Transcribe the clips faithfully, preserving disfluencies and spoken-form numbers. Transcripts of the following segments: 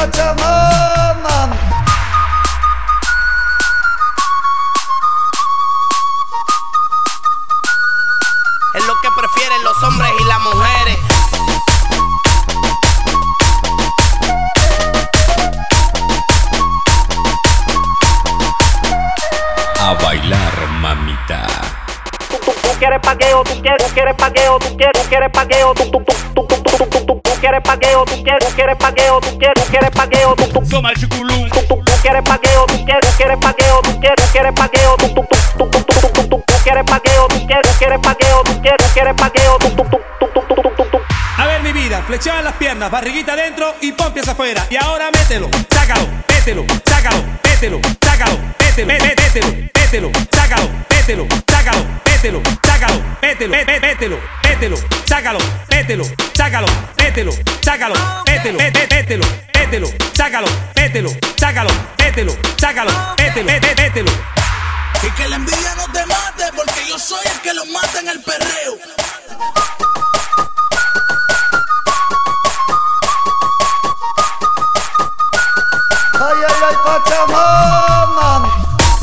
Pachamama. Es lo que prefieren los hombres y las mujeres. A bailar, mamita. Tú, tú, tú quieres paqueo, tú quieres, tú quieres paqueo, tú quieres, tú quieres paqueo, tú, tú, tú, tú, tú, tú, tú, tú, tú quieres paqueo, tú quieres, tú quieres paqueo, tú quieres, tú quieres paqueo, tú, tú, Toma el chuculú. tú, tú, tú quieres paqueo, tú quieres, tú quieres paqueo, tú quieres, tú quieres paqueo, tú, tú, tú, tú, tú, tú, tú, tú, tú quieres paqueo, tú quieres, tú quieres paqueo, tú quieres, tú quieres paqueo, tú, tú, tú, tú, tú, tú, tú, tú. A ver mi vida, flechea las piernas, barriguita adentro y pompias afuera. Y ahora mételo, sácalo, mételo, sácalo, mételo, sácalo, mételo, mételo, mételo, sácalo, mételo, sácalo, mételo, sácalo, mételo, mételo, mételo, sácalo, mételo, sácalo, mételo, sácalo, mételo, mételo, mételo, sácalo, mételo, sácalo, mételo, sácalo, mételo, mételo. Y que la envidia no te mate, porque yo soy el que los mata en el perreo. Ay, ay, ay, Pachamama.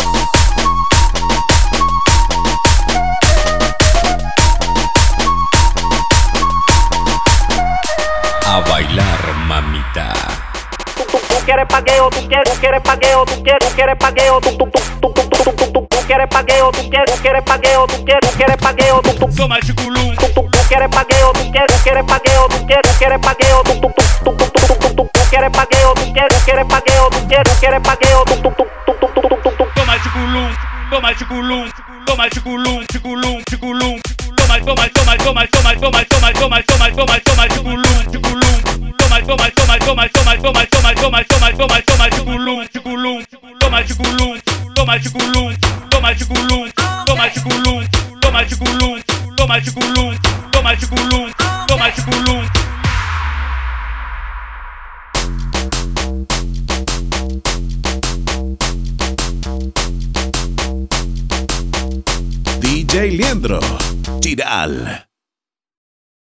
A bailar, mamita. Tú, tú, tú quieres paqueo, tú quieres, tú quieres paqueo, tú quieres, tú quieres paqueo, tú, tú, tú, tú, tú, tú, tú, tú, tú quieres paqueo, tú quieres, tú quieres paqueo, tú quieres, tú quieres paqueo, tú, tú, Toma el chuculú. tú, tú, tú quieres paqueo, tú quieres, tú quieres paqueo, tú quieres, tú quieres paqueo, tú, tú, tú, tú, tú, tú, tú, tú, tú quieres paqueo, tú quieres, tú quieres paqueo, tú quieres, tú quieres paqueo, tú, tú, tú, tú, tú, tú, tú, tú. Toma el chuculú. Toma el chuculú. Toma el chuculú. Chuculú. Chuculú. Toma el, toma el, toma el, toma el, toma el, toma el, toma el, toma el, toma el, toma el, toma el chuculú. Chuculú. Toma el, toma el, toma el, toma el, toma el, toma el, toma el, toma el, toma el, toma el, toma el chuculú. Chuculú. Toma el chuculú. Toma el chuculú. Toma el chuculú. Toma el chuculú. Toma el chuculú. Toma el chuculú. Toma el chuculú. Toma el chuculú. D J Leandro, Tiral.